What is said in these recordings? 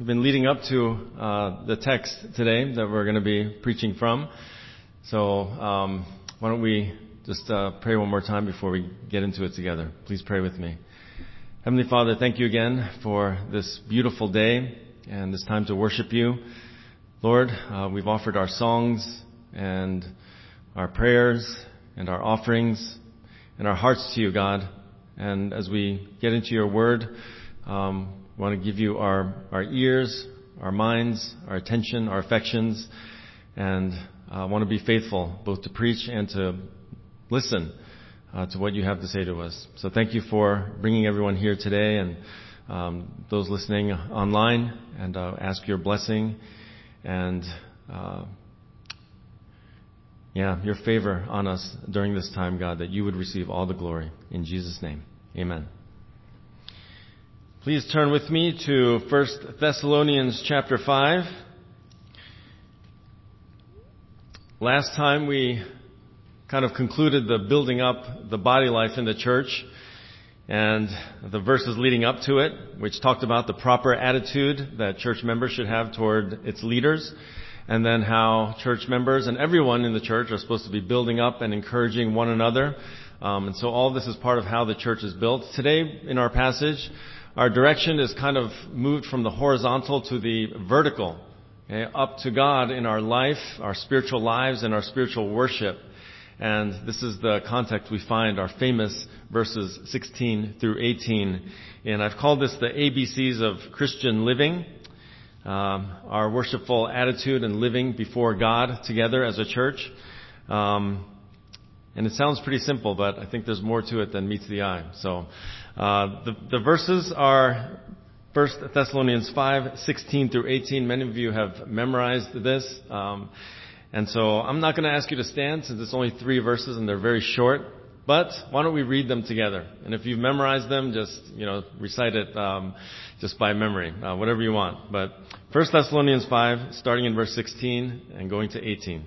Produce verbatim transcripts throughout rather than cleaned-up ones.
We've been leading up to uh, the text today that we're going to be preaching from. So um, why don't we just uh, pray one more time before we get into it together. Please pray with me. Heavenly Father, thank you again for this beautiful day and this time to worship you. Lord, uh, we've offered our songs and our prayers and our offerings and our hearts to you, God. And as we get into your word, um, we want to give you our, our ears, our minds, our attention, our affections, and uh, want to be faithful both to preach and to listen uh, to what you have to say to us. So thank you for bringing everyone here today and um, those listening online, and uh, ask your blessing and uh, yeah, your favor on us during this time, God, that you would receive all the glory. In Jesus' name, amen. Please turn with me to First Thessalonians chapter five. Last time we kind of concluded the building up the body life in the church and the verses leading up to it, which talked about the proper attitude that church members should have toward its leaders, and then how church members and everyone in the church are supposed to be building up and encouraging one another. Um, and so all this is part of how the church is built. Today, in our passage, our direction is kind of moved from the horizontal to the vertical, okay, up to God in our life, our spiritual lives, and our spiritual worship. And this is the context we find our famous verses sixteen through eighteen. And I've called this the A B Cs of Christian living, um, our worshipful attitude and living before God together as a church. Um, and it sounds pretty simple, but I think there's more to it than meets the eye. So uh, the, the verses are First Thessalonians five, sixteen through eighteen. Many of you have memorized this. Um, and so I'm not going to ask you to stand since it's only three verses and they're very short. But why don't we read them together? And if you've memorized them, just, you know, recite it um, just by memory, uh, whatever you want. But First Thessalonians five, starting in verse sixteen and going to eighteen.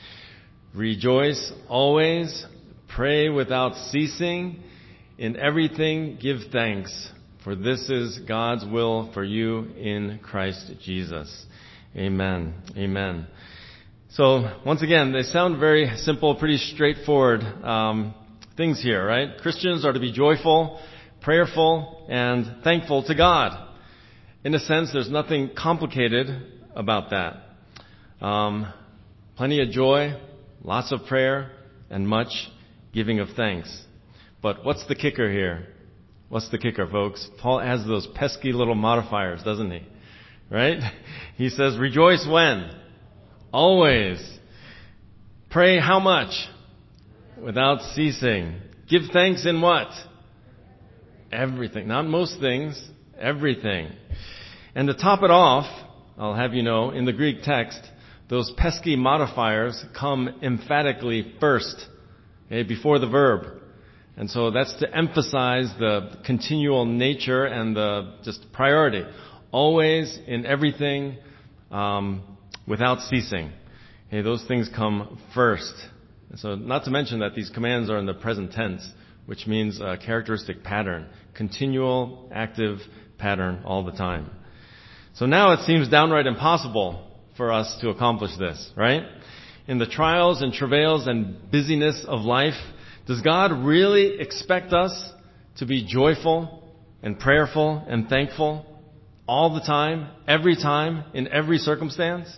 Rejoice always, pray without ceasing, in everything give thanks, for this is God's will for you in Christ Jesus. Amen. Amen. So once again, they sound very simple, pretty straightforward um, things here, right? Christians are to be joyful, prayerful, and thankful to God. In a sense, there's nothing complicated about that. Um, plenty of joy, lots of prayer, and much giving of thanks. But what's the kicker here? What's the kicker, folks? Paul adds those pesky little modifiers, doesn't he? Right? He says, rejoice when? Always. Pray how much? Without ceasing. Give thanks in what? Everything. Not most things, everything. And to top it off, I'll have you know, in the Greek text, those pesky modifiers come emphatically first, okay, before the verb. And so that's to emphasize the continual nature and the just priority. Always, in everything, um, without ceasing. Okay, those things come first. And so not to mention that these commands are in the present tense, which means a characteristic pattern. Continual, active pattern all the time. So now it seems downright impossible for us to accomplish this, right? In the trials and travails and busyness of life, does God really expect us to be joyful and prayerful and thankful all the time, every time, in every circumstance?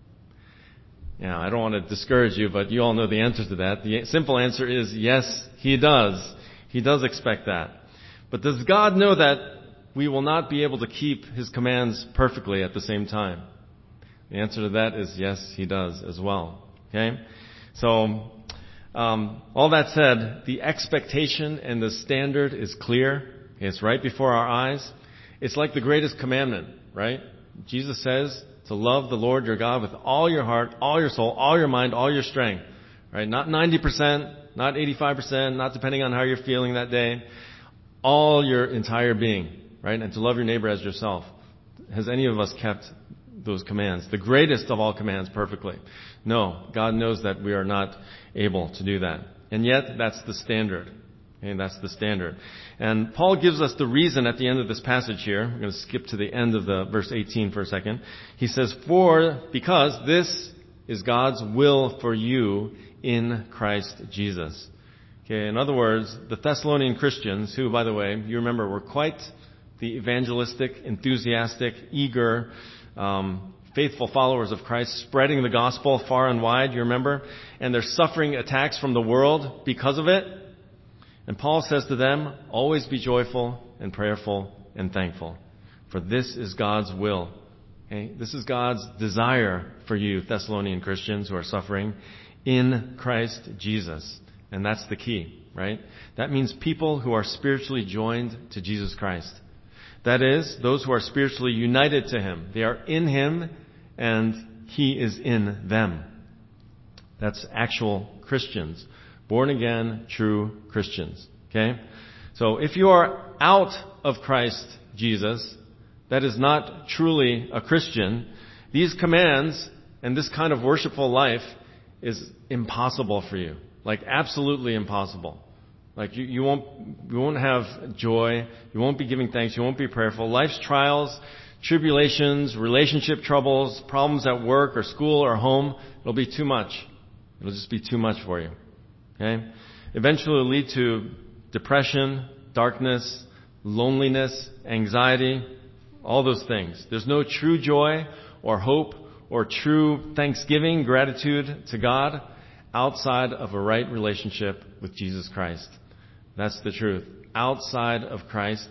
Yeah, I don't want to discourage you, but you all know the answer to that. The simple answer is yes, He does. He does expect that. But does God know that we will not be able to keep His commands perfectly at the same time? The answer to that is yes, He does as well. Okay? So, um, all that said, the expectation and the standard is clear. It's right before our eyes. It's like the greatest commandment, right? Jesus says to love the Lord your God with all your heart, all your soul, all your mind, all your strength. Right? Not ninety percent, not eighty-five percent, not depending on how you're feeling that day. All your entire being, right? And to love your neighbor as yourself. Has any of us kept those commands, the greatest of all commands, perfectly? No, God knows that we are not able to do that. And yet, that's the standard. And that's the standard. And Paul gives us the reason at the end of this passage here. I'm going to skip to the end of the verse eighteen for a second. He says, for, because this is God's will for you in Christ Jesus. Okay, in other words, the Thessalonian Christians, who, by the way, you remember, were quite the evangelistic, enthusiastic, eager, um, faithful followers of Christ, spreading the gospel far and wide, you remember? And they're suffering attacks from the world because of it. And Paul says to them, always be joyful and prayerful and thankful, for this is God's will. Okay? This is God's desire for you, Thessalonian Christians who are suffering in Christ Jesus. And that's the key, right? That means people who are spiritually joined to Jesus Christ. That is, those who are spiritually united to Him. They are in Him and He is in them. That's actual Christians. Born again, true Christians. Okay? So if you are out of Christ Jesus, that is not truly a Christian, these commands and this kind of worshipful life is impossible for you. Like absolutely impossible. Like you, you won't, you won't have joy. You won't be giving thanks. You won't be prayerful. Life's trials, tribulations, relationship troubles, problems at work or school or home, it'll be too much. It'll just be too much for you. Okay? Eventually it'll lead to depression, darkness, loneliness, anxiety, all those things. There's no true joy or hope or true thanksgiving, gratitude to God outside of a right relationship with Jesus Christ. That's the truth. Outside of Christ,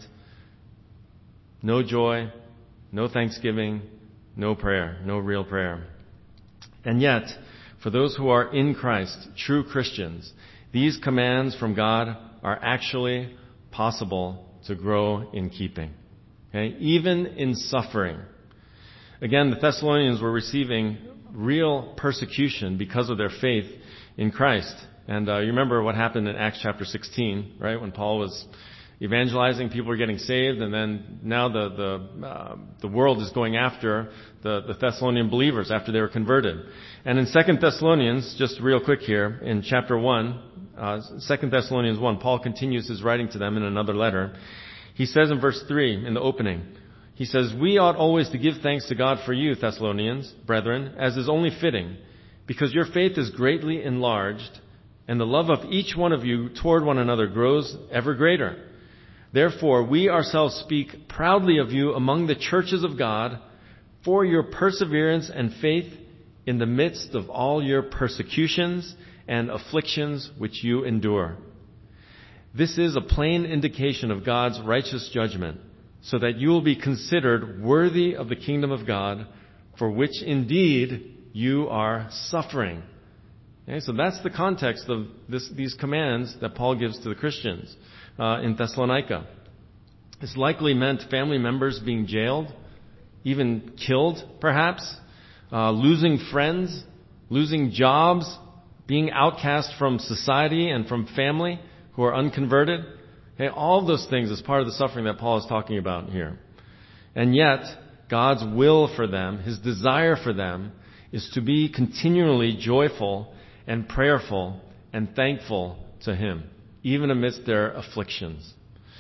no joy, no thanksgiving, no prayer, no real prayer. And yet, for those who are in Christ, true Christians, these commands from God are actually possible to grow in keeping. Okay? Even in suffering. Again, the Thessalonians were receiving real persecution because of their faith in Christ. And uh, you remember what happened in Acts chapter sixteen, right? When Paul was evangelizing, people were getting saved, and then now the the uh, the world is going after the, the Thessalonian believers after they were converted. And in Second Thessalonians, just real quick here, in chapter one, uh, Second Thessalonians one, Paul continues his writing to them in another letter. He says in verse three, in the opening, he says, we ought always to give thanks to God for you, Thessalonians, brethren, as is only fitting, because your faith is greatly enlarged, and the love of each one of you toward one another grows ever greater. Therefore, we ourselves speak proudly of you among the churches of God for your perseverance and faith in the midst of all your persecutions and afflictions which you endure. This is a plain indication of God's righteous judgment, so that you will be considered worthy of the kingdom of God, for which indeed you are suffering. Okay, so that's the context of this, these commands that Paul gives to the Christians uh, in Thessalonica. It's likely meant family members being jailed, even killed, perhaps, uh, losing friends, losing jobs, being outcast from society and from family who are unconverted. Okay, all of those things is part of the suffering that Paul is talking about here. And yet, God's will for them, His desire for them, is to be continually joyful and prayerful and thankful to Him, even amidst their afflictions.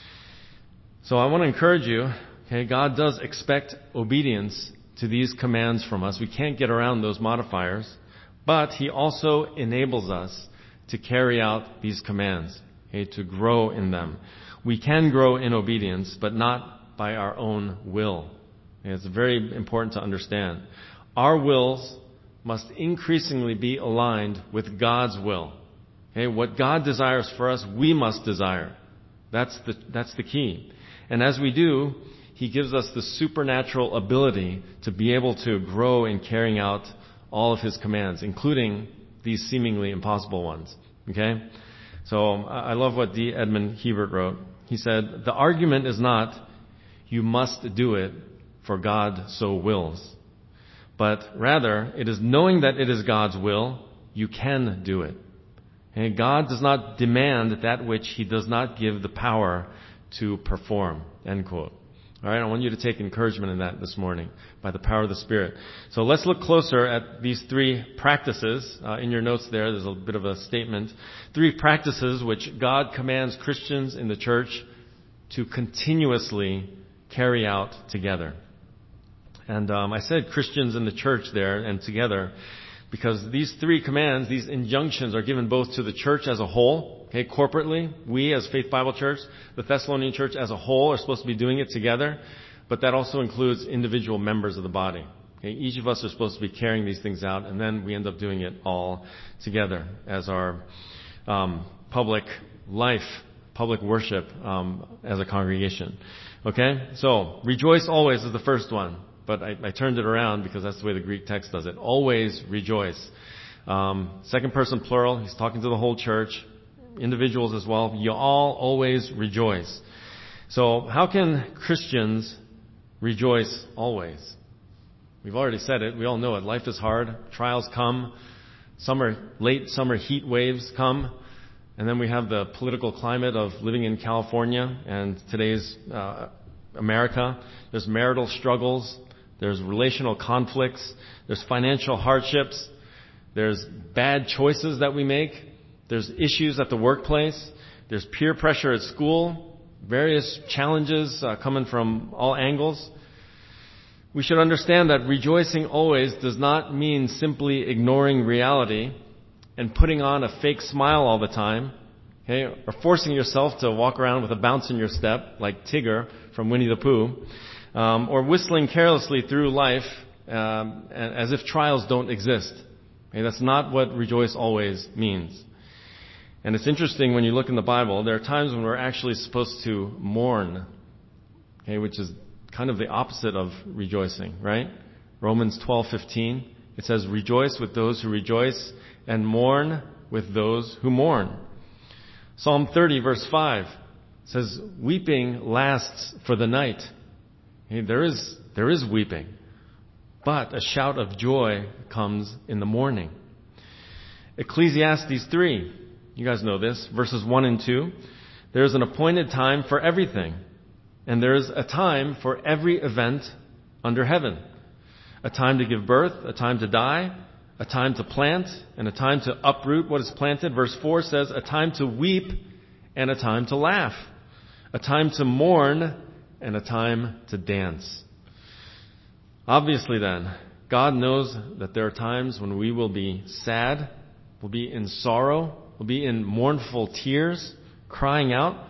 So I want to encourage you, okay, God does expect obedience to these commands from us. We can't get around those modifiers, but He also enables us to carry out these commands, okay, to grow in them. We can grow in obedience, but not by our own will. Okay, it's very important to understand. Our wills must increasingly be aligned with God's will. Okay, what God desires for us, we must desire. That's the, that's the key. And as we do, He gives us the supernatural ability to be able to grow in carrying out all of His commands, including these seemingly impossible ones. Okay? So I love what D. Edmund Hebert wrote. He said, the argument is not, you must do it, for God so wills. But rather, it is knowing that it is God's will, you can do it. And God does not demand that which He does not give the power to perform. End quote. All right, I want you to take encouragement in that this morning by the power of the Spirit. So let's look closer at these three practices. Uh, in your notes there, there's a bit of a statement. Three practices which God commands Christians in the church to continuously carry out together. And um, I said Christians in the church there and together because these three commands, these injunctions are given both to the church as a whole, okay, corporately. We as Faith Bible Church, the Thessalonian church as a whole are supposed to be doing it together, but that also includes individual members of the body. Okay, each of us are supposed to be carrying these things out, and then we end up doing it all together as our um, public life, public worship um, as a congregation. Okay, so rejoice always is the first one. But I, I turned it around because that's the way the Greek text does it. Always rejoice. Um, second person plural. He's talking to the whole church. Individuals as well. You all always rejoice. So how can Christians rejoice always? We've already said it. We all know it. Life is hard. Trials come. Summer, late summer heat waves come. And then we have the political climate of living in California and today's uh, America. There's marital struggles. There's relational conflicts. There's financial hardships. There's bad choices that we make. There's issues at the workplace. There's peer pressure at school. Various challenges uh, coming from all angles. We should understand that rejoicing always does not mean simply ignoring reality and putting on a fake smile all the time, okay, or forcing yourself to walk around with a bounce in your step like Tigger from Winnie the Pooh. Um, or whistling carelessly through life um, as if trials don't exist. Okay, that's not what rejoice always means. And it's interesting when you look in the Bible, there are times when we're actually supposed to mourn, okay, which is kind of the opposite of rejoicing, right? Romans twelve fifteen, it says, rejoice with those who rejoice and mourn with those who mourn. Psalm thirty verse five says, weeping lasts for the night. Hey, there is, there is weeping, but a shout of joy comes in the morning. Ecclesiastes three, you guys know this, verses one and two. There's an appointed time for everything, and there's a time for every event under heaven. A time to give birth, a time to die, a time to plant, and a time to uproot what is planted. Verse four says, a time to weep and a time to laugh, a time to mourn and a time to dance. Obviously then, God knows that there are times when we will be sad, we'll be in sorrow, we'll be in mournful tears, crying out.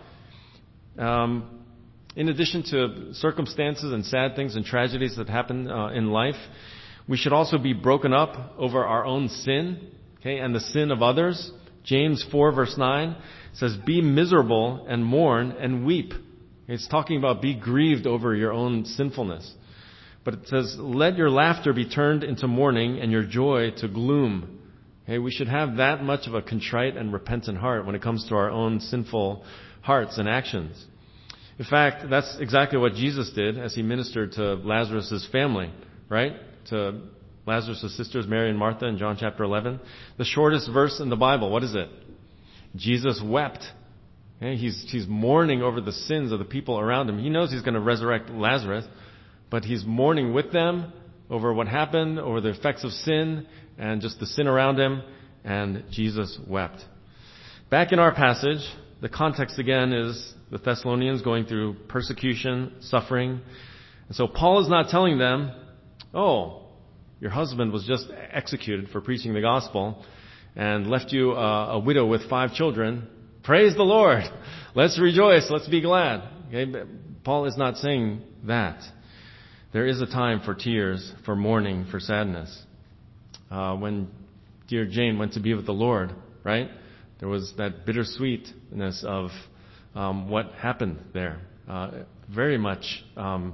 Um, in addition to circumstances and sad things and tragedies that happen uh, in life, we should also be broken up over our own sin, okay, and the sin of others. James four verse nine says, be miserable and mourn and weep. It's talking about be grieved over your own sinfulness. But it says, let your laughter be turned into mourning and your joy to gloom. Okay, we should have that much of a contrite and repentant heart when it comes to our own sinful hearts and actions. In fact, that's exactly what Jesus did as he ministered to Lazarus' family, right? To Lazarus' sisters, Mary and Martha in John chapter eleven. The shortest verse in the Bible, what is it? Jesus wept. Okay, he's, he's mourning over the sins of the people around him. He knows he's going to resurrect Lazarus, but he's mourning with them over what happened, over the effects of sin, and just the sin around him, and Jesus wept. Back in our passage, the context again is the Thessalonians going through persecution, suffering. And so Paul is not telling them, oh, your husband was just executed for preaching the gospel and left you a, a widow with five children. Praise the Lord. Let's rejoice. Let's be glad. Okay? Paul is not saying that. There is a time for tears, for mourning, for sadness. Uh, when dear Jane went to be with the Lord, right? There was that bittersweetness of um, what happened there. Uh, very much um,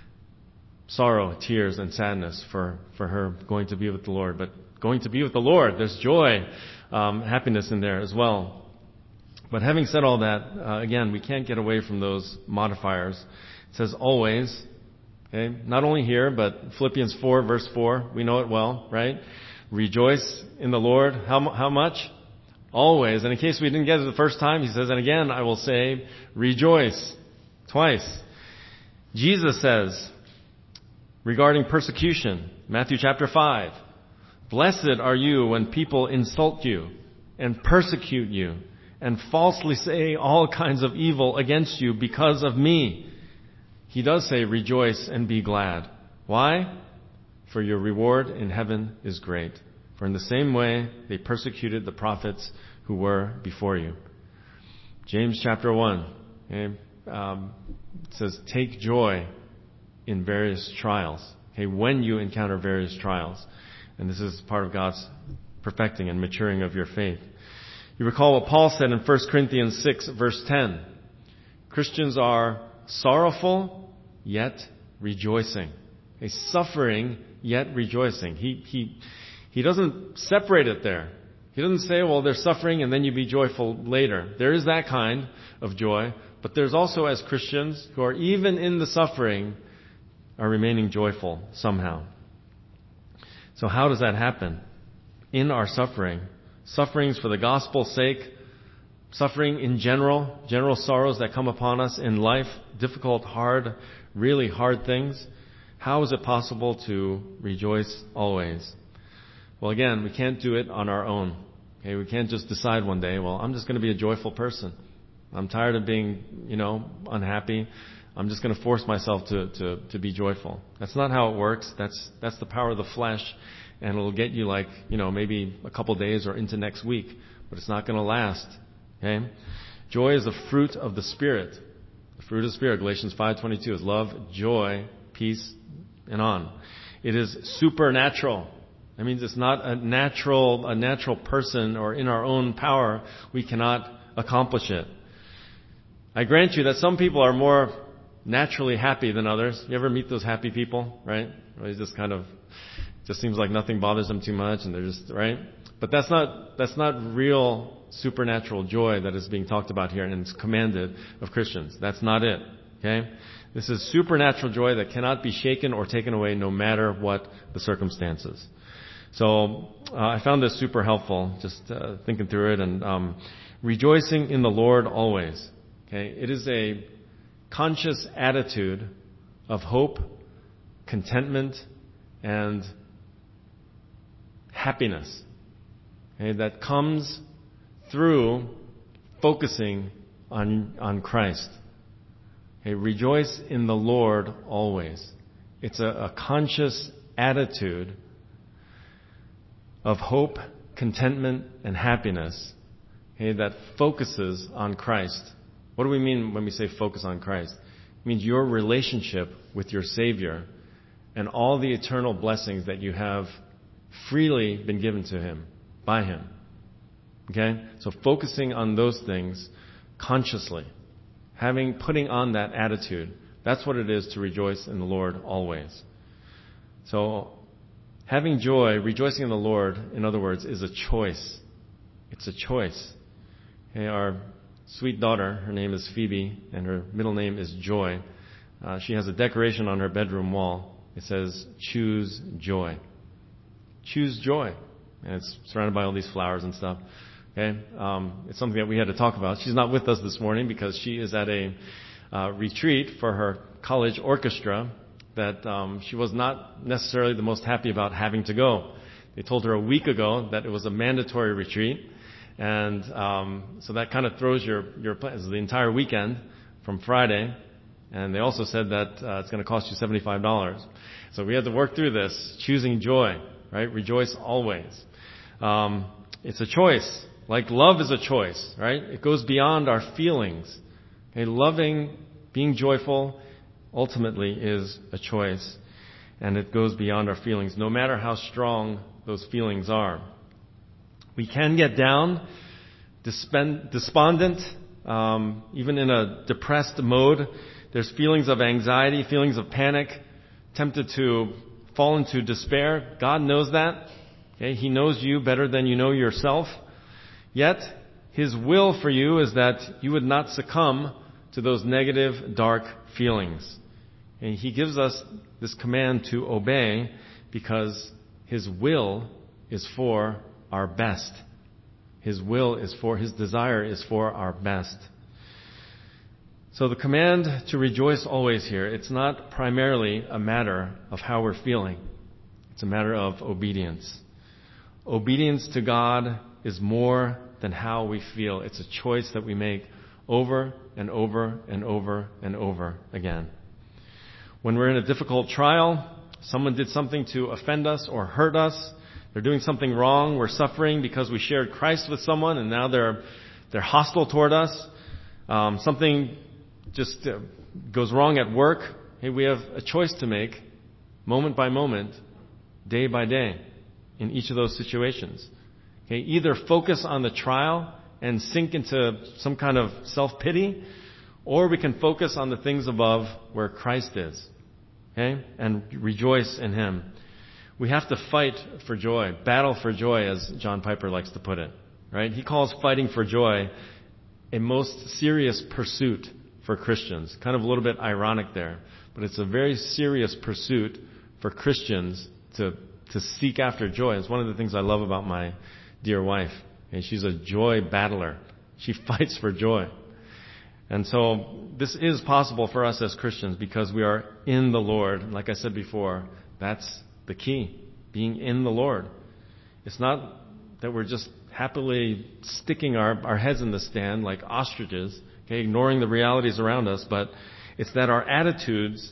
sorrow, tears, and sadness for, for her going to be with the Lord. But going to be with the Lord, there's joy, um, happiness in there as well. But having said all that, uh, again, we can't get away from those modifiers. It says always, okay? Not only here, but Philippians four, verse four, we know it well, right? Rejoice in the Lord. How, how much? Always. And in case we didn't get it the first time, he says, and again, I will say, rejoice. Twice. Jesus says regarding persecution, Matthew chapter five, "Blessed are you when people insult you and persecute you and falsely say all kinds of evil against you because of me." He does say, "Rejoice and be glad." Why? "For your reward in heaven is great. For in the same way they persecuted the prophets who were before you." James chapter one, okay, um, says, "Take joy in various trials." Okay, when you encounter various trials. And this is part of God's perfecting and maturing of your faith. You recall what Paul said in First Corinthians six, verse ten. Christians are sorrowful, yet rejoicing. A suffering, yet rejoicing. He, he, he doesn't separate it there. He doesn't say, well, there's suffering and then you be joyful later. There is that kind of joy, but there's also, as Christians who are even in the suffering, are remaining joyful somehow. So how does that happen? In our suffering, sufferings for the gospel's sake, suffering in general, general sorrows that come upon us in life, difficult, hard, really hard things. How is it possible to rejoice always? Well, again, we can't do it on our own. Okay, we can't just decide one day, well, I'm just going to be a joyful person. I'm tired of being, you know, unhappy. I'm just going to force myself to, to, to be joyful. That's not how it works. That's, that's the power of the flesh. And it'll get you like, you know, maybe a couple days or into next week. But it's not going to last. Okay? Joy is a fruit of the Spirit. The fruit of the Spirit, Galatians five twenty-two, is love, joy, peace, and on. It is supernatural. That means it's not a natural, a natural person or in our own power. We cannot accomplish it. I grant you that some people are more naturally happy than others. You ever meet those happy people, right? They just kind of, just seems like nothing bothers them too much and they're just, right? But that's not, that's not real supernatural joy that is being talked about here and it's commanded of Christians. That's not it. Okay? This is supernatural joy that cannot be shaken or taken away no matter what the circumstances. So uh, I found this super helpful, just uh, thinking through it, and um, rejoicing in the Lord always. Okay, it is a conscious attitude of hope, contentment, and happiness. Okay, that comes through focusing on on Christ. Okay, rejoice in the Lord always. It's a, a conscious attitude of hope, contentment, and happiness, okay, that focuses on Christ. What do we mean when we say focus on Christ? It means your relationship with your Savior and all the eternal blessings that you have freely been given to Him, by Him. Okay? So focusing on those things consciously, having, putting on that attitude, that's what it is to rejoice in the Lord always. So, having joy, rejoicing in the Lord, in other words, is a choice. It's a choice. Okay, our sweet daughter, her name is Phoebe, and her middle name is Joy. Uh, she has a decoration on her bedroom wall. It says, "Choose joy." Choose joy. And it's surrounded by all these flowers and stuff. Okay, um, it's something that we had to talk about. She's not with us this morning because she is at a uh, retreat for her college orchestra that um, she was not necessarily the most happy about having to go. They told her a week ago that it was a mandatory retreat, and um, so that kind of throws your your plans the entire weekend from Friday. And they also said that uh, it's going to cost you seventy-five dollars. So we had to work through this, choosing joy, right? Rejoice always. Um, it's a choice, like love is a choice, right? It goes beyond our feelings. Okay, loving, being joyful, ultimately is a choice, and it goes beyond our feelings, no matter how strong those feelings are. We can get down, despend, despondent, um, even in a depressed mode. There's feelings of anxiety, feelings of panic, tempted to fall into despair. God knows that. Okay? He knows you better than you know yourself. Yet, His will for you is that you would not succumb to those negative, dark feelings. And He gives us this command to obey because His will is for our best. His will is for, His desire is for our best. So the command to rejoice always here, it's not primarily a matter of how we're feeling. It's a matter of obedience. Obedience to God is more than how we feel. It's a choice that we make over and over and over and over again. When we're in a difficult trial, someone did something to offend us or hurt us, they're doing something wrong, we're suffering because we shared Christ with someone and now they're they're hostile toward us. Um, something just uh, goes wrong at work. Hey, we have a choice to make moment by moment, day by day in each of those situations. Okay, either focus on the trial and sink into some kind of self-pity, or we can focus on the things above where Christ is. Okay? And rejoice in Him. We have to fight for joy, battle for joy, as John Piper likes to put it. Right? He calls fighting for joy a most serious pursuit for Christians. Kind of a little bit ironic there, but it's a very serious pursuit for Christians to to seek after joy. It's one of the things I love about my dear wife. And she's a joy battler. She fights for joy. And so this is possible for us as Christians because we are in the Lord. Like I said before, that's the key, being in the Lord. It's not that we're just happily sticking our, our heads in the sand like ostriches, okay, ignoring the realities around us, but it's that our attitudes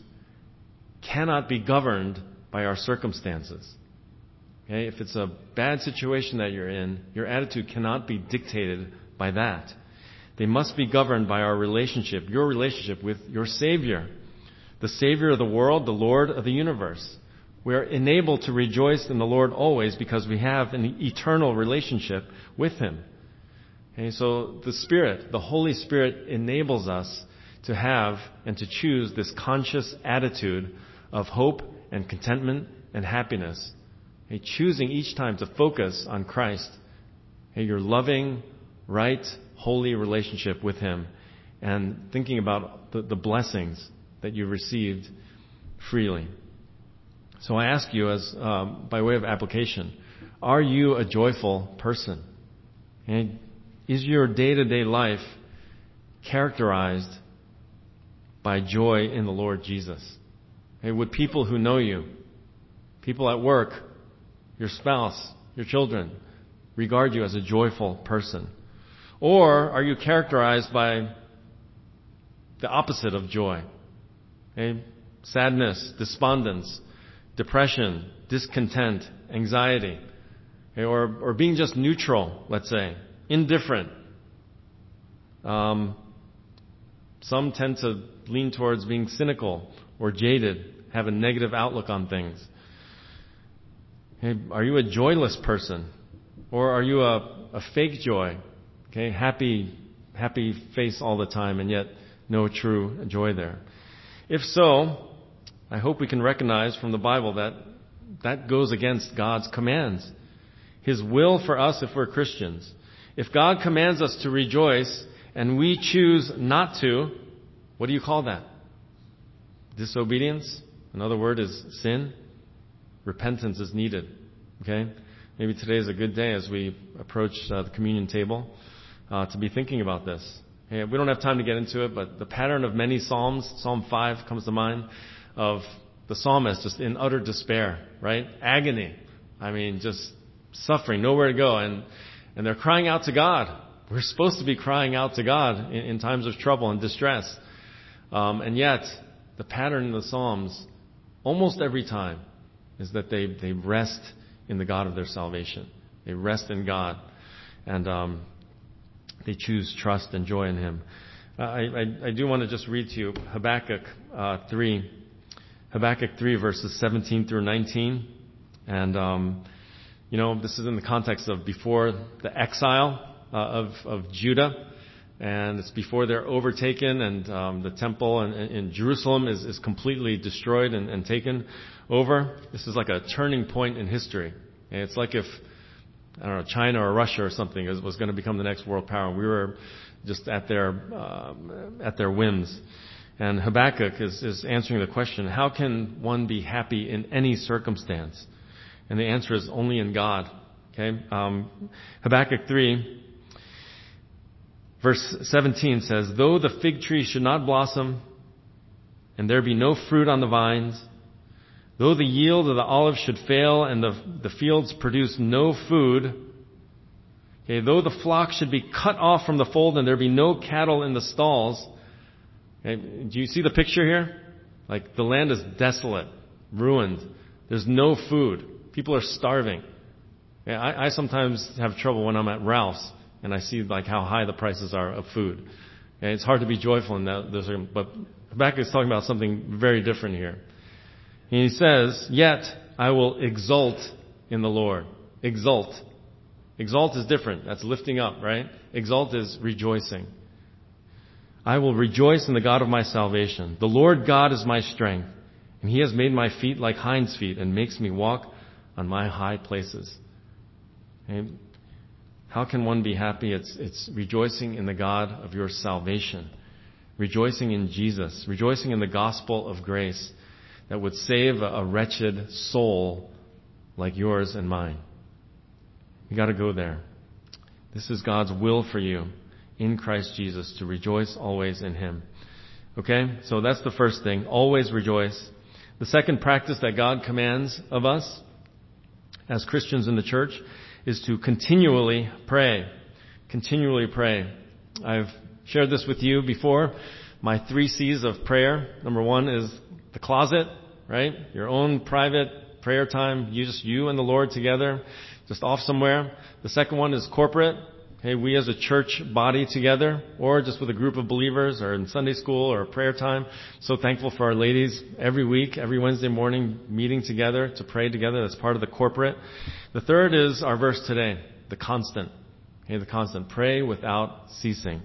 cannot be governed by our circumstances. Okay, if it's a bad situation that you're in, your attitude cannot be dictated by that. They must be governed by our relationship, your relationship with your Savior, the Savior of the world, the Lord of the universe. We are enabled to rejoice in the Lord always because we have an eternal relationship with Him. Okay, so the Spirit, the Holy Spirit, enables us to have and to choose this conscious attitude of hope and contentment and happiness. Okay, choosing each time to focus on Christ, okay, your loving, right, holy relationship with Him, and thinking about the, the blessings that you received freely. So I ask you, as um, by way of application, are you a joyful person? Okay, is your day-to-day life characterized by joy in the Lord Jesus? Okay, would people who know you, people at work, your spouse, your children, regard you as a joyful person? Or are you characterized by the opposite of joy? Okay? Sadness, despondence, depression, discontent, anxiety, okay? or or being just neutral, let's say, indifferent. Um, some tend to lean towards being cynical or jaded, have a negative outlook on things. Okay, are you a joyless person? Or are you a, a fake joy? Okay, happy, happy face all the time and yet no true joy there. If so, I hope we can recognize from the Bible that that goes against God's commands. His will for us if we're Christians. If God commands us to rejoice and we choose not to, what do you call that? Disobedience? Another word is sin. Repentance is needed. Okay? Maybe today is a good day as we approach uh, the communion table uh, to be thinking about this. Okay? We don't have time to get into it, but the pattern of many Psalms, Psalm five comes to mind, of the psalmist just in utter despair, right? Agony. I mean, just suffering, nowhere to go. And, and they're crying out to God. We're supposed to be crying out to God in, in times of trouble and distress. Um, and yet, the pattern in the Psalms, almost every time, is that they, they rest in the God of their salvation. They rest in God. And um, they choose trust and joy in Him. Uh, I, I, I do want to just read to you Habakkuk uh, three. Habakkuk three, verses seventeen through nineteen. And, um, you know, this is in the context of before the exile uh, of, of Judah. And it's before they're overtaken and um, the temple in, in Jerusalem is, is completely destroyed and, and taken over. This is like a turning point in history. And it's like if, I don't know, China or Russia or something was, was going to become the next world power. We were just at their um, at their whims. And Habakkuk is, is answering the question, how can one be happy in any circumstance? And the answer is only in God. Okay, um, Habakkuk three. Verse seventeen says, though the fig tree should not blossom, and there be no fruit on the vines, though the yield of the olive should fail, and the, the fields produce no food, okay, though the flock should be cut off from the fold, and there be no cattle in the stalls. Okay, do you see the picture here? Like, the land is desolate, ruined. There's no food. People are starving. Yeah, I, I sometimes have trouble when I'm at Ralph's and I see like how high the prices are of food. Okay, it's hard to be joyful in that. Those are, but Habakkuk is talking about something very different here. And he says, yet I will exult in the Lord. Exult. Exalt is different. That's lifting up, right? Exalt is rejoicing. I will rejoice in the God of my salvation. The Lord God is my strength, and he has made my feet like hinds' feet and makes me walk on my high places. Okay? How can one be happy? It's, it's rejoicing in the God of your salvation. Rejoicing in Jesus. Rejoicing in the gospel of grace that would save a, a wretched soul like yours and mine. You got to go there. This is God's will for you in Christ Jesus, to rejoice always in him. Okay? So that's the first thing. Always rejoice. The second practice that God commands of us as Christians in the church is to continually pray. Continually pray. I've shared this with you before. My three C's of prayer. Number one is the closet, right? Your own private prayer time. You just, you and the Lord together, just off somewhere. The second one is corporate. Hey, we as a church body together, or just with a group of believers, or in Sunday school, or prayer time. So thankful for our ladies every week, every Wednesday morning, meeting together to pray together. That's part of the corporate. The third is our verse today, the constant. Okay, the constant. Pray without ceasing.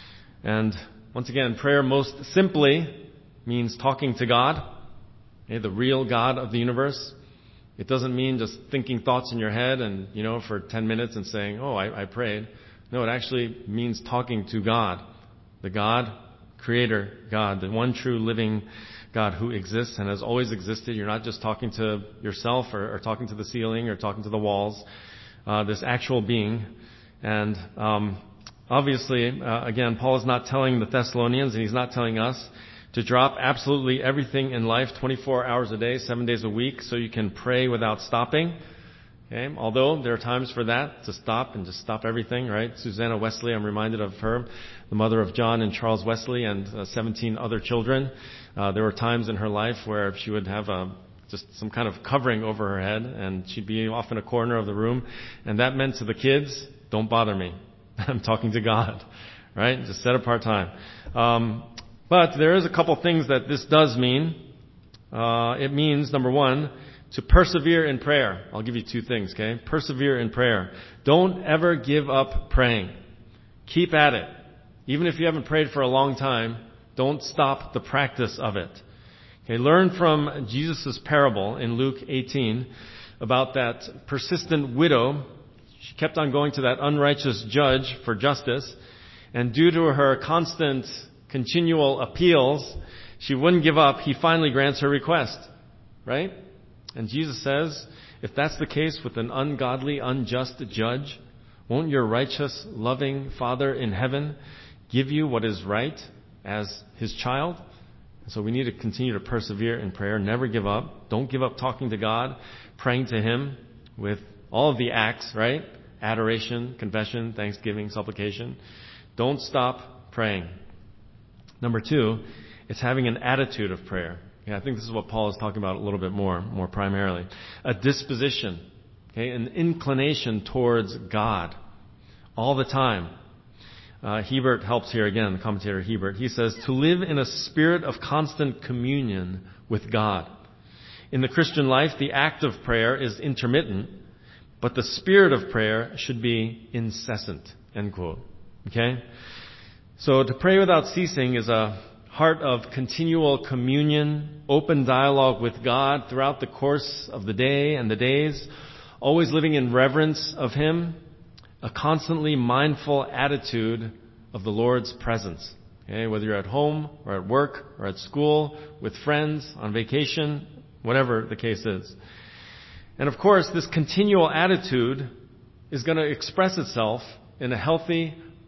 And once again, prayer most simply means talking to God, okay, the real God of the universe. It doesn't mean just thinking thoughts in your head and, you know, for ten minutes and saying, oh, I, I prayed. No, it actually means talking to God, the God, Creator God, the one true living God who exists and has always existed. You're not just talking to yourself or, or talking to the ceiling or talking to the walls, uh, this actual being. And um, obviously, uh, again, Paul is not telling the Thessalonians, and he's not telling us to drop absolutely everything in life twenty-four hours a day, seven days a week, so you can pray without stopping. Okay? Although there are times for that, to stop and just stop everything, right? Susanna Wesley, I'm reminded of her, the mother of John and Charles Wesley and uh, seventeen other children. Uh, there were times in her life where she would have a, just some kind of covering over her head, and she'd be off in a corner of the room, and that meant to the kids, don't bother me. I'm talking to God, right? Just set apart time. Um, But there is a couple things that this does mean. Uh, it means, number one, to persevere in prayer. I'll give you two things, okay? Persevere in prayer. Don't ever give up praying. Keep at it. Even if you haven't prayed for a long time, don't stop the practice of it. Okay, learn from Jesus' parable in Luke eighteen about that persistent widow. She kept on going to that unrighteous judge for justice, and due to her constant continual appeals, she wouldn't give up. He finally grants her request, right? And Jesus says, if that's the case with an ungodly, unjust judge, won't your righteous, loving Father in heaven give you what is right as his child? So we need to continue to persevere in prayer. Never give up. Don't give up talking to God, praying to him with all of the acts, right? Adoration, confession, thanksgiving, supplication. Don't stop praying. Number two, it's having an attitude of prayer. Yeah, I think this is what Paul is talking about a little bit more, more primarily. A disposition, okay, an inclination towards God all the time. Uh, Hebert helps here again, the commentator Hebert. He says, to live in a spirit of constant communion with God. In the Christian life, the act of prayer is intermittent, but the spirit of prayer should be incessant, end quote. Okay? So to pray without ceasing is a heart of continual communion, open dialogue with God throughout the course of the day and the days, always living in reverence of him, a constantly mindful attitude of the Lord's presence. Okay? Whether you're at home or at work or at school, with friends, on vacation, whatever the case is. And of course, this continual attitude is going to express itself in a healthy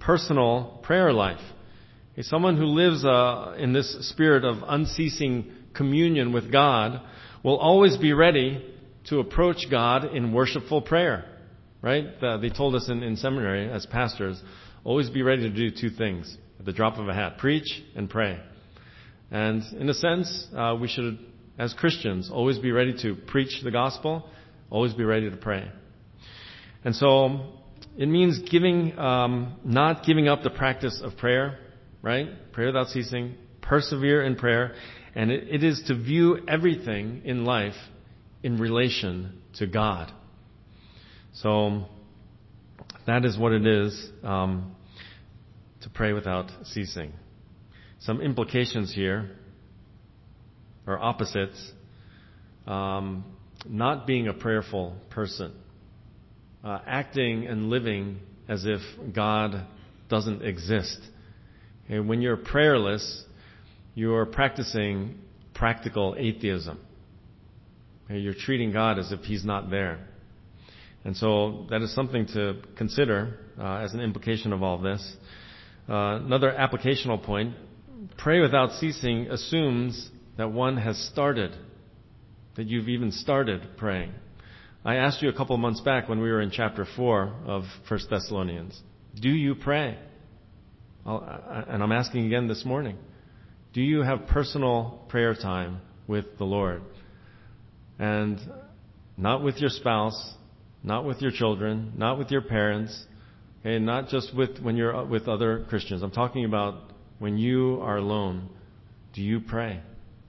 personal prayer life. Okay, someone who lives uh, in this spirit of unceasing communion with God will always be ready to approach God in worshipful prayer. Right? Uh, they told us in, in seminary as pastors, always be ready to do two things at the drop of a hat: preach and pray. And in a sense, uh, we should, as Christians, always be ready to preach the gospel, always be ready to pray. And so it means giving, um, not giving up the practice of prayer, right? Pray without ceasing, persevere in prayer, and it, it is to view everything in life in relation to God. So that is what it is um, to pray without ceasing. Some implications here, or opposites. Um, not being a prayerful person. Uh, acting and living as if God doesn't exist. And when you're prayerless, you're practicing practical atheism. And you're treating God as if He's not there. And so that is something to consider uh, as an implication of all this. Uh, another applicational point, pray without ceasing assumes that one has started, that you've even started praying. I asked you a couple of months back when we were in chapter four of First Thessalonians, do you pray? I'll, and I'm asking again this morning, do you have personal prayer time with the Lord? And not with your spouse, not with your children, not with your parents, okay, not just with when you're with other Christians. I'm talking about when you are alone. Do you pray?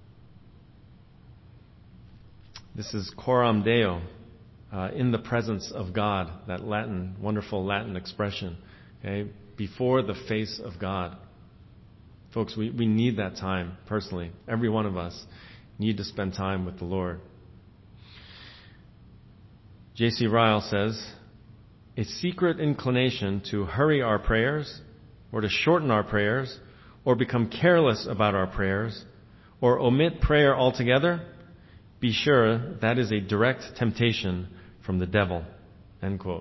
This is coram Deo, uh, in the presence of God, that Latin, wonderful Latin expression, okay, before the face of God. Folks, we, we need that time personally. Every one of us need to spend time with the Lord. J C Ryle says, a secret inclination to hurry our prayers, or to shorten our prayers, or become careless about our prayers, or omit prayer altogether, be sure that is a direct temptation from the devil. End quote.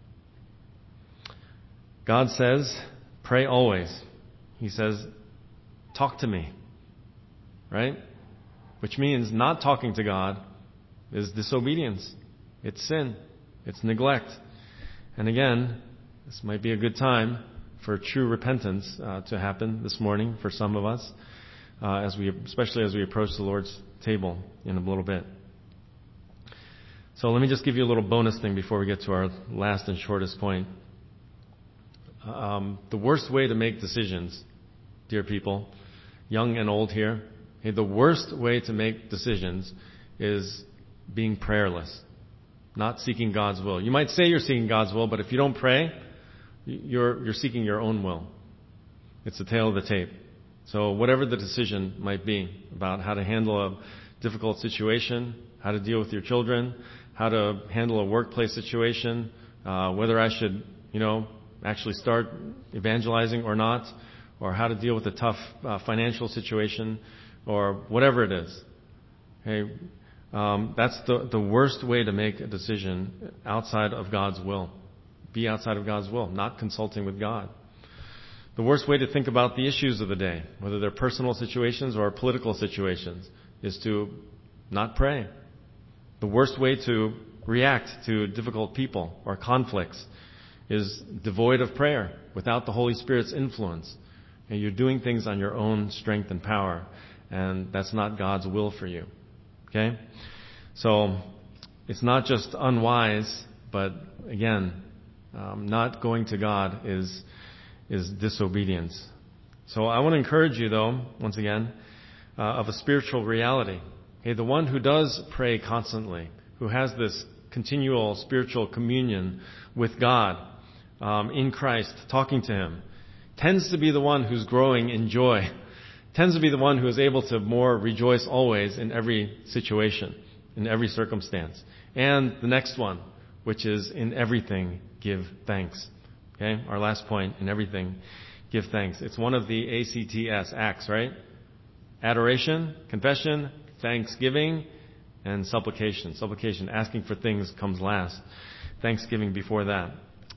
God says, pray always. He says, talk to me. Right? Which means not talking to God is disobedience. It's sin. It's neglect. And again, this might be a good time for true repentance uh, to happen this morning for some of us, uh, as we, especially as we approach the Lord's table in a little bit. So let me just give you a little bonus thing before we get to our last and shortest point. Um, the worst way to make decisions, dear people, young and old here, okay, the worst way to make decisions is being prayerless, not seeking God's will. You might say you're seeking God's will, but if you don't pray, you're, you're seeking your own will. It's the tail of the tape. So whatever the decision might be about how to handle a difficult situation, how to deal with your children, how to handle a workplace situation, uh, whether I should, you know, actually start evangelizing or not, or how to deal with a tough uh, financial situation, or whatever it is. Okay, um, that's the, the worst way to make a decision outside of God's will. Be outside of God's will, not consulting with God. The worst way to think about the issues of the day, whether they're personal situations or political situations, is to not pray. The worst way to react to difficult people or conflicts is devoid of prayer, without the Holy Spirit's influence. And you're doing things on your own strength and power, and that's not God's will for you. Okay? So it's not just unwise, but again, um, not going to God is is disobedience. So I want to encourage you, though, once again, uh, of a spiritual reality. Okay, the one who does pray constantly, who has this continual spiritual communion with God um, in Christ, talking to Him, tends to be the one who's growing in joy, tends to be the one who is able to more rejoice always in every situation, in every circumstance. And the next one, which is in everything give thanks. Okay, our last point, in everything give thanks. It's one of the A C T S, acts, right? Adoration, confession, thanksgiving, and supplication. Supplication, asking for things, comes last. Thanksgiving before that.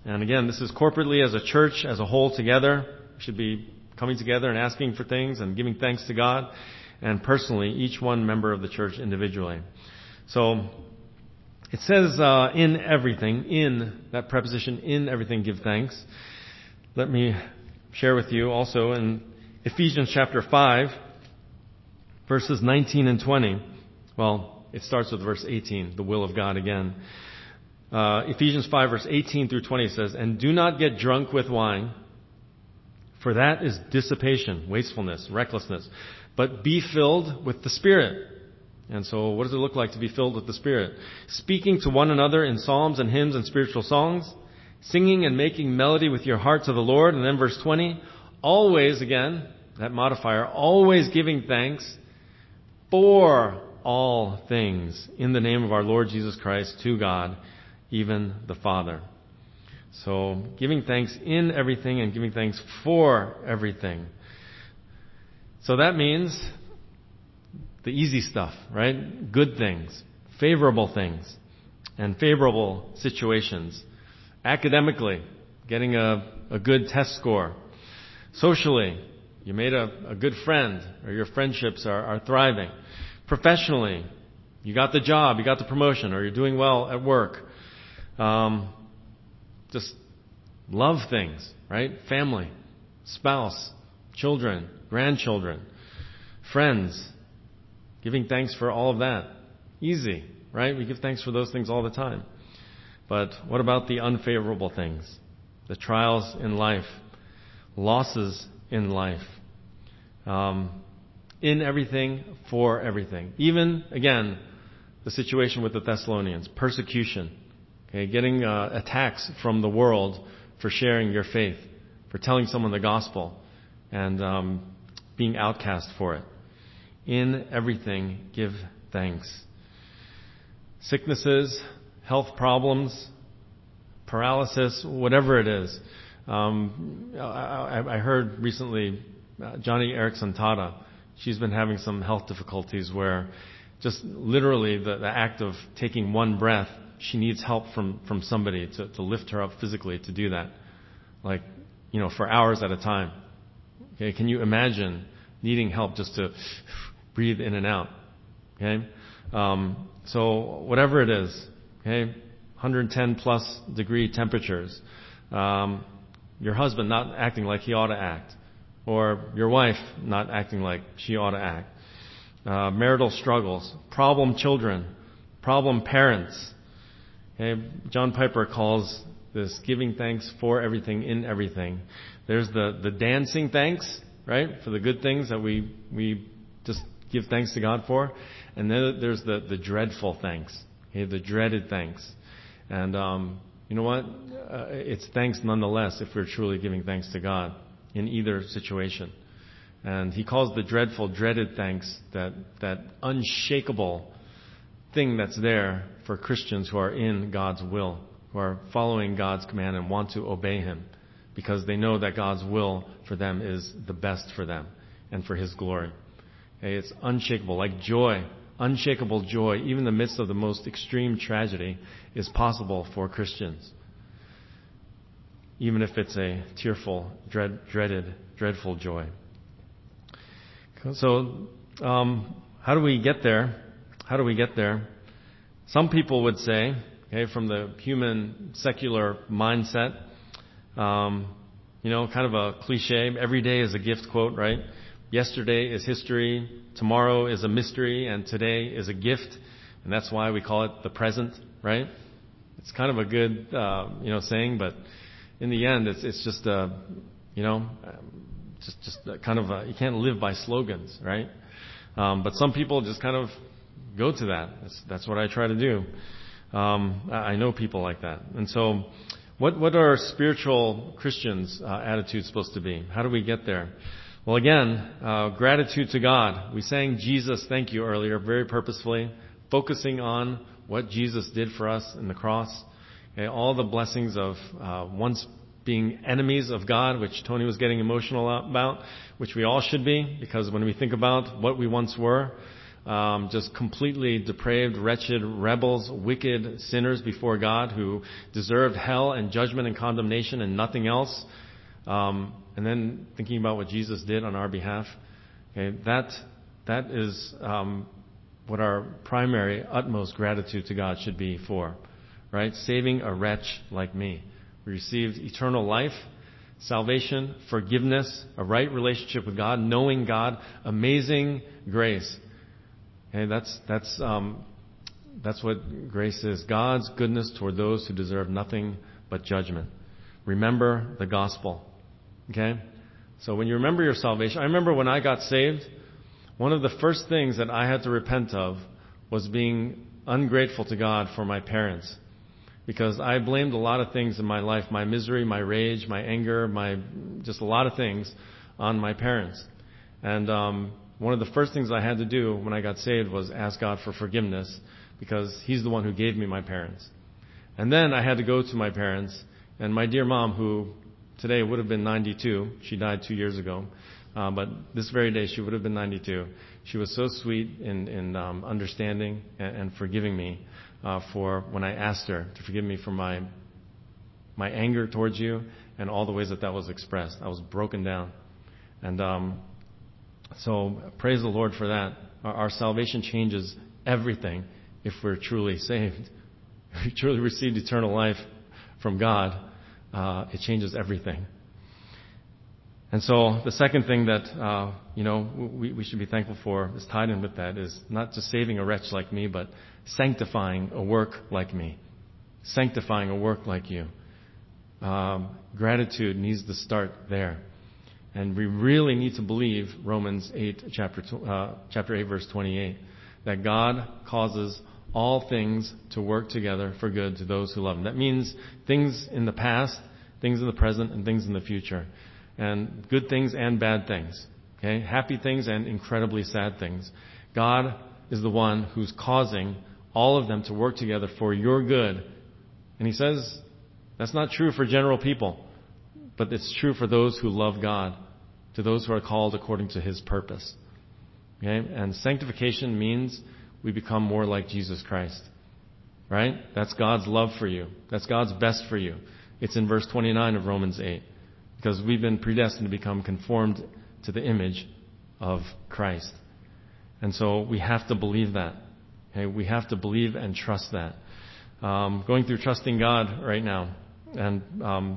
And again, this is corporately as a church, as a whole together. We should be coming together and asking for things and giving thanks to God. And personally, each one member of the church individually. So, it says uh, in everything, in, that preposition, in everything give thanks. Let me share with you also in Ephesians chapter five, verses nineteen and twenty. Well, it starts with verse eighteen, the will of God again. Uh, Ephesians five, verse eighteen through twenty says, "And do not get drunk with wine, for that is dissipation, wastefulness, recklessness, but be filled with the Spirit." And so what does it look like to be filled with the Spirit? "Speaking to one another in psalms and hymns and spiritual songs, singing and making melody with your heart to the Lord." And then verse twenty, "Always," again, that modifier, "always giving thanks for all things in the name of our Lord Jesus Christ to God, even the Father." So giving thanks in everything and giving thanks for everything. So that means the easy stuff, right? Good things, favorable things, and favorable situations. Academically, getting a, a good test score. Socially, you made a, a good friend, or your friendships are, are thriving. Professionally, you got the job, you got the promotion, or you're doing well at work. Um, just love things, right? Family, spouse, children, grandchildren, friends. Giving thanks for all of that. Easy, right? We give thanks for those things all the time. But what about the unfavorable things? The trials in life, losses in life, um, in everything, for everything. Even, again, the situation with the Thessalonians, persecution, okay, getting uh, attacks from the world for sharing your faith, for telling someone the gospel, and um, being outcast for it. In everything, give thanks. Sicknesses, health problems, paralysis, whatever it is. Um, I, I heard recently uh, Johnny Erickson Tada. She's been having some health difficulties where just literally the, the act of taking one breath, she needs help from, from somebody to, to lift her up physically to do that. Like, you know, for hours at a time. Okay, can you imagine needing help just to breathe in and out? Okay? Um, so whatever it is, okay, one hundred ten plus degree temperatures, um, your husband not acting like he ought to act, or your wife not acting like she ought to act, uh, marital struggles, problem children, problem parents. Okay? John Piper calls this giving thanks for everything, in everything. There's the, the dancing thanks, right, for the good things that we we just give thanks to God for. And then there's the, the dreadful thanks, okay, the dreaded thanks. And um, you know what? Uh, it's thanks nonetheless if we're truly giving thanks to God in either situation. And he calls the dreadful, dreaded thanks that, that unshakable thing that's there for Christians who are in God's will, who are following God's command and want to obey Him because they know that God's will for them is the best for them and for His glory. Okay, it's unshakable, like joy. Unshakable joy, even in the midst of the most extreme tragedy, is possible for Christians. Even if it's a tearful, dread, dreaded, dreadful joy. So, um, how do we get there? How do we get there? Some people would say, okay, from the human secular mindset, um, you know, kind of a cliche, every day is a gift quote, right? Yesterday is history, tomorrow is a mystery, and today is a gift. And that's why we call it the present, right? It's kind of a good, uh, you know, saying, but in the end, it's it's just a, you know, just just a kind of a, you can't live by slogans, right? Um, but some people just kind of go to that. That's that's what I try to do. Um, I know people like that, and so, what what are spiritual Christians' uh, attitudes supposed to be? How do we get there? Well, again, uh, gratitude to God. We sang Jesus, thank you earlier, very purposefully, focusing on what Jesus did for us in the cross. Okay, all the blessings of uh, once being enemies of God, which Tony was getting emotional about, which we all should be, because when we think about what we once were, um, just completely depraved, wretched, rebels, wicked sinners before God who deserved hell and judgment and condemnation and nothing else. Um, and then thinking about what Jesus did on our behalf. Okay, that that is um, what our primary, utmost gratitude to God should be for, right? Saving a wretch like me. We received eternal life, salvation, forgiveness, a right relationship with God, knowing God, amazing grace. Okay, that's that's um, that's what grace is. God's goodness toward those who deserve nothing but judgment. Remember the gospel. Okay? So when you remember your salvation, I remember when I got saved, one of the first things that I had to repent of was being ungrateful to God for my parents. Because I blamed a lot of things in my life, my misery, my rage, my anger, my just a lot of things on my parents. And um, one of the first things I had to do when I got saved was ask God for forgiveness because He's the one who gave me my parents. And then I had to go to my parents and my dear mom, who today would have been ninety-two. She died two years ago. Uh, but this very day, she would have been ninety-two. She was so sweet in, in um, understanding and, and forgiving me uh, for when I asked her to forgive me for my my anger towards you and all the ways that that was expressed. I was broken down. And um, so praise the Lord for that. Our, our salvation changes everything if we're truly saved. If we truly received eternal life from God, uh, it changes everything. And so the second thing that, uh, you know, we, we should be thankful for is tied in with that is not just saving a wretch like me, but sanctifying a work like me. Sanctifying a work like you. Um, gratitude needs to start there. And we really need to believe Romans eight, chapter, uh, chapter eight, verse twenty-eight, that God causes all things to work together for good to those who love Him. That means things in the past, things in the present, and things in the future. And good things and bad things. Okay? Happy things and incredibly sad things. God is the one who's causing all of them to work together for your good. And He says that's not true for general people, but it's true for those who love God, to those who are called according to His purpose. Okay? And sanctification means we become more like Jesus Christ. Right? That's God's love for you. That's God's best for you. It's in verse twenty-nine of Romans eight. Because we've been predestined to become conformed to the image of Christ. And so we have to believe that. Okay? We have to believe and trust that. Um, going through trusting God right now. And um,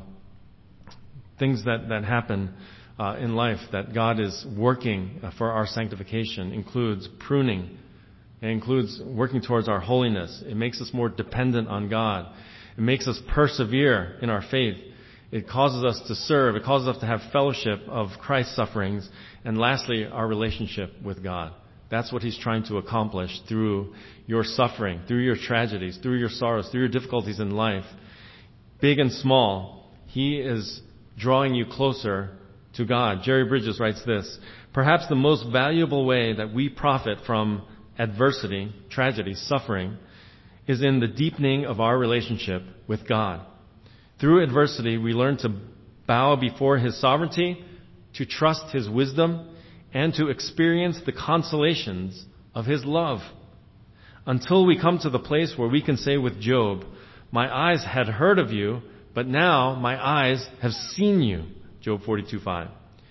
things that, that happen uh, in life that God is working for our sanctification includes pruning. It includes working towards our holiness. It makes us more dependent on God. It makes us persevere in our faith. It causes us to serve. It causes us to have fellowship of Christ's sufferings. And lastly, our relationship with God. That's what He's trying to accomplish through your suffering, through your tragedies, through your sorrows, through your difficulties in life. Big and small, He is drawing you closer to God. Jerry Bridges writes this: perhaps the most valuable way that we profit from adversity, tragedy, suffering, is in the deepening of our relationship with God. Through adversity, we learn to bow before His sovereignty, to trust His wisdom, and to experience the consolations of His love. Until we come to the place where we can say with Job, "My eyes had heard of you, but now my eyes have seen you." Job forty-two five.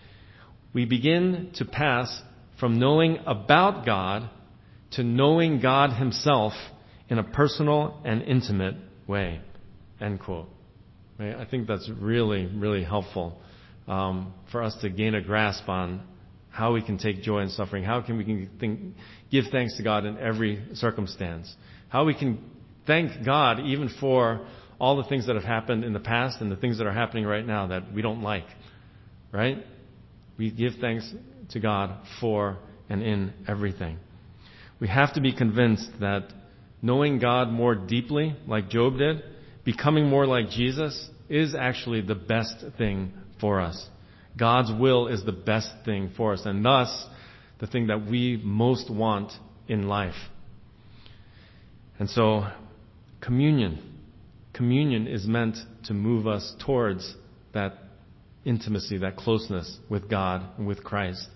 We begin to pass from knowing about God to knowing God Himself in a personal and intimate way. End quote. I think that's really, really helpful um, for us to gain a grasp on how we can take joy in suffering, how can we can think, give thanks to God in every circumstance, how we can thank God even for all the things that have happened in the past and the things that are happening right now that we don't like, right? We give thanks to God for and in everything. We have to be convinced that knowing God more deeply, like Job did, becoming more like Jesus, is actually the best thing for us. God's will is the best thing for us, and thus the thing that we most want in life. And so, communion. Communion is meant to move us towards that intimacy, that closeness with God and with Christ.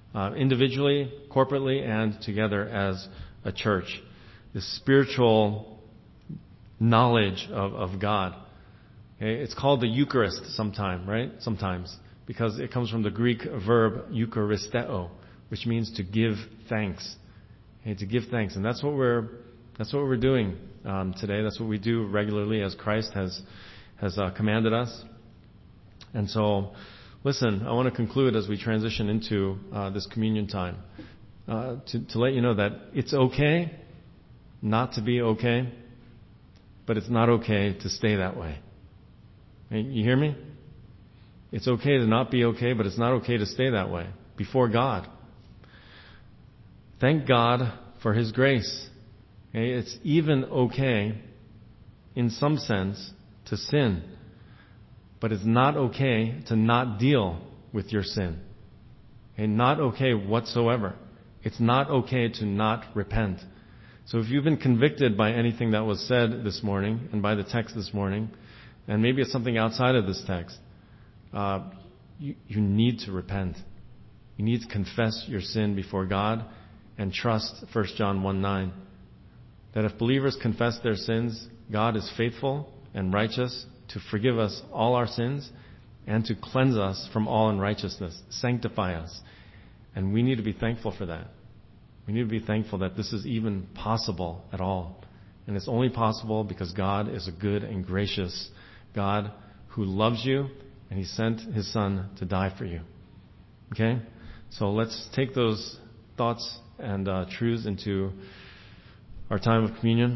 uh, individually, corporately, and together as a church. This spiritual knowledge of, of God. Okay? It's called the Eucharist sometime, right? Sometimes. Because it comes from the Greek verb eucharisteo, which means to give thanks. Okay? To give thanks. And that's what we're, that's what we're doing um, today. That's what we do regularly as Christ has, has uh, commanded us. And so, listen, I want to conclude as we transition into uh, this communion time uh, to, to let you know that it's okay not to be okay, but it's not okay to stay that way. You hear me? It's okay to not be okay, but it's not okay to stay that way before God. Thank God for His grace. Okay? It's even okay, in some sense, to sin. But it's not okay to not deal with your sin. Okay? Not okay whatsoever. It's not okay to not repent. So if you've been convicted by anything that was said this morning and by the text this morning, and maybe it's something outside of this text, uh, you, you need to repent. You need to confess your sin before God and trust First John one nine. That if believers confess their sins, God is faithful and righteous to forgive us all our sins and to cleanse us from all unrighteousness, sanctify us. And we need to be thankful for that. We need to be thankful that this is even possible at all. And it's only possible because God is a good and gracious God who loves you, and He sent His Son to die for you. Okay? So let's take those thoughts and uh, truths into our time of communion.